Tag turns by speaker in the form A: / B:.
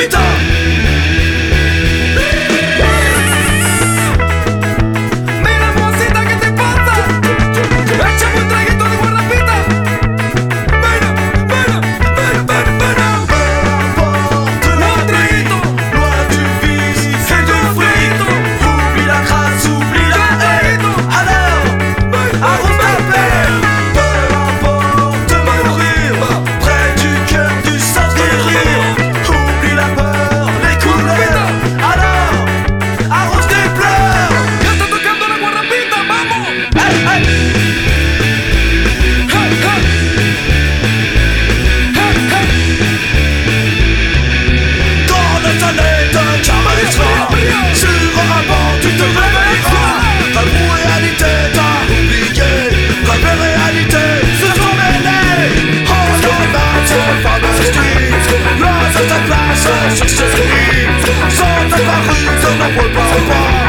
A: Guarapita. Mira, mocita, ¿qué te pasa? Échame un traguito de guarapita. Mira, mira, mira, mira, mira. Un traguito. Loin du vice et du fric. Oublie la crasse, oublie la haine. Alors, arrose ta peine. Peu importe mourir près du cœur du sens de rire. Oublie la peur, les couleurs. Alors, arrose tes pleurs. Ya está tocando la guarapita, vamos. Hey, hey. Hey, hey. Hey, hey. Quand le soleil te caressera, sur un banc tu te réveilleras. Rêve ou réalité, t'as oublié. Rêve et réalité se sont mêlés. En scandale, cette fameuse street. Place à ta place sur ce lit. Sans ta rue, je n'en peux pas.